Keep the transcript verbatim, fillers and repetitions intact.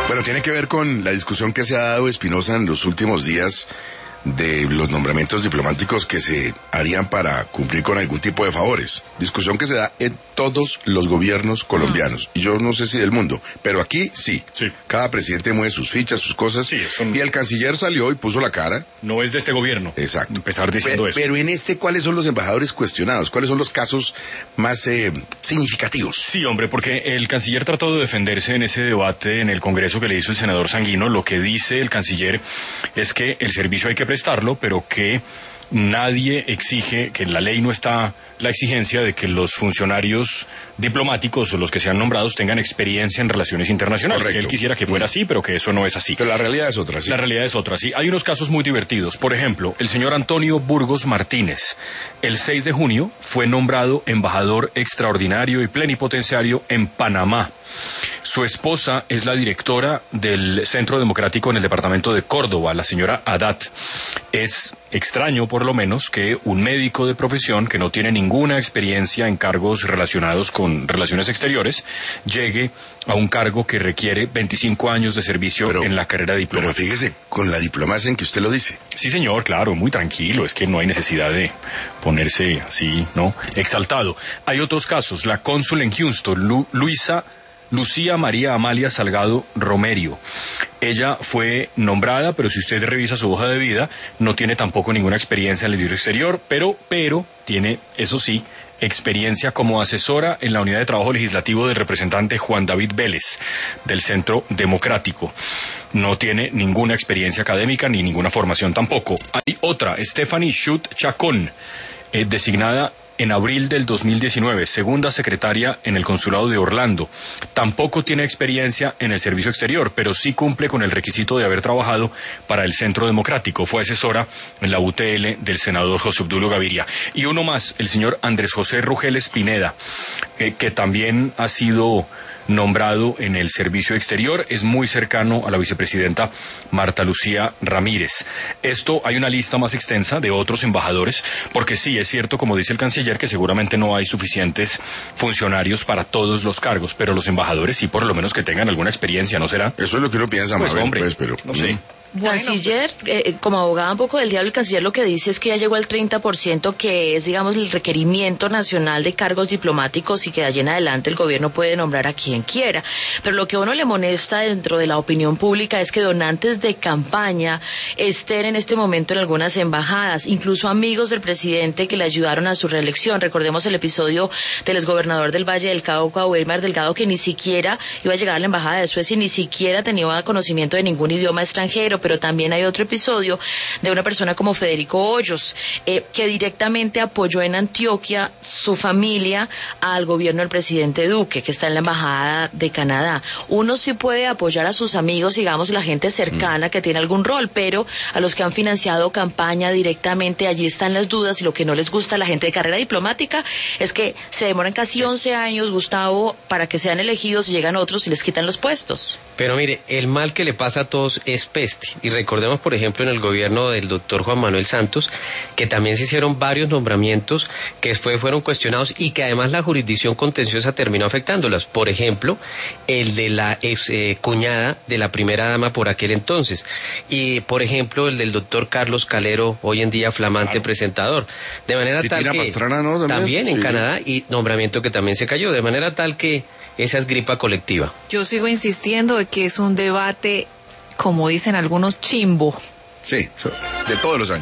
Bueno, tiene que ver con la discusión que se ha dado Espinosa en los últimos días de los nombramientos diplomáticos que se harían para cumplir con algún tipo de favores. Discusión que se da en todos los gobiernos colombianos. Y yo no sé si del mundo, pero aquí sí. Sí. Cada presidente mueve sus fichas, sus cosas. Sí, son... Y el canciller salió y puso la cara. No es de este gobierno. Exacto. Empezar diciendo Pe- eso. Pero en este, ¿cuáles son los embajadores cuestionados? ¿Cuáles son los casos más eh, significativos? Sí, hombre, porque el canciller trató de defenderse en ese debate en el Congreso que le hizo el senador Sanguino. Lo que dice el canciller es que el servicio hay que prestarlo, pero que nadie exige, que en la ley no está la exigencia de que los funcionarios diplomáticos o los que sean nombrados tengan experiencia en relaciones internacionales. Correcto. Que él quisiera que fuera así, pero que eso no es así. Pero la realidad es otra, sí. La realidad es otra, sí. Hay unos casos muy divertidos. Por ejemplo, el señor Antonio Burgos Martínez, el seis de junio, fue nombrado embajador extraordinario y plenipotenciario en Panamá. Su esposa es la directora del Centro Democrático en el departamento de Córdoba, la señora Adat. Es extraño, por lo menos, que un médico de profesión que no tiene ninguna experiencia en cargos relacionados con relaciones exteriores llegue a un cargo que requiere veinticinco años de servicio Pero- en la carrera diplomática. Pero fíjese, con la diplomacia en que usted lo dice. Sí, señor, claro, muy tranquilo, es que no hay necesidad de ponerse así, ¿no? Exaltado. Hay otros casos, la cónsul en Houston, Lu- Luisa... Lucía María Amalia Salgado Romerio. Ella fue nombrada, pero si usted revisa su hoja de vida, no tiene tampoco ninguna experiencia en el libro exterior, pero, pero, tiene, eso sí, experiencia como asesora en la unidad de trabajo legislativo del representante Juan David Vélez, del Centro Democrático. No tiene ninguna experiencia académica ni ninguna formación tampoco. Hay otra, Stephanie Schut Chacón, eh, designada en abril del dos mil diecinueve, segunda secretaria en el Consulado de Orlando. Tampoco tiene experiencia en el servicio exterior, pero sí cumple con el requisito de haber trabajado para el Centro Democrático. Fue asesora en la U T L del senador José Obdulio Gaviria. Y uno más, el señor Andrés José Rugeles Pineda, eh, que también ha sido nombrado en el servicio exterior, es muy cercano a la vicepresidenta Marta Lucía Ramírez. Esto, hay una lista más extensa de otros embajadores, porque sí, es cierto, como dice el canciller, que seguramente no hay suficientes funcionarios para todos los cargos, pero los embajadores sí, por lo menos que tengan alguna experiencia, ¿no será? Eso es lo que uno piensa, Pues, Mabel, hombre, pues, pero... no sé. mm. Canciller, eh, como abogada un poco del diablo, el canciller lo que dice es que ya llegó al treinta por ciento, que es, digamos, el requerimiento nacional de cargos diplomáticos y que de allí en adelante el gobierno puede nombrar a quien quiera. Pero lo que a uno le molesta dentro de la opinión pública es que donantes de campaña estén en este momento en algunas embajadas, incluso amigos del presidente que le ayudaron a su reelección. Recordemos el episodio del exgobernador del Valle del Cauca, Wilmar Delgado, que ni siquiera iba a llegar a la embajada de Suecia y ni siquiera tenía conocimiento de ningún idioma extranjero. Pero también hay otro episodio de una persona como Federico Hoyos, eh, que directamente apoyó en Antioquia su familia al gobierno del presidente Duque, que está en la embajada de Canadá. Uno sí puede apoyar a sus amigos, digamos, la gente cercana que tiene algún rol, pero a los que han financiado campaña directamente, allí están las dudas, y lo que no les gusta a la gente de carrera diplomática es que se demoran casi once años, Gustavo, para que sean elegidos, y llegan otros y les quitan los puestos. Pero mire, el mal que le pasa a todos es peste. Y recordemos, por ejemplo, en el gobierno del doctor Juan Manuel Santos, que también se hicieron varios nombramientos que después fueron cuestionados y que además la jurisdicción contenciosa terminó afectándolas. Por ejemplo, el de la ex eh, cuñada de la primera dama por aquel entonces. Y, por ejemplo, el del doctor Carlos Calero, hoy en día flamante Claro. presentador. De manera Titina tal que... Pastrana, ¿no? También, También en sí. Canadá, y nombramiento que también se cayó. De manera tal que esa es gripa colectiva. Yo sigo insistiendo de que es un debate, como dicen algunos, chimbo. Sí, so- de todos los años.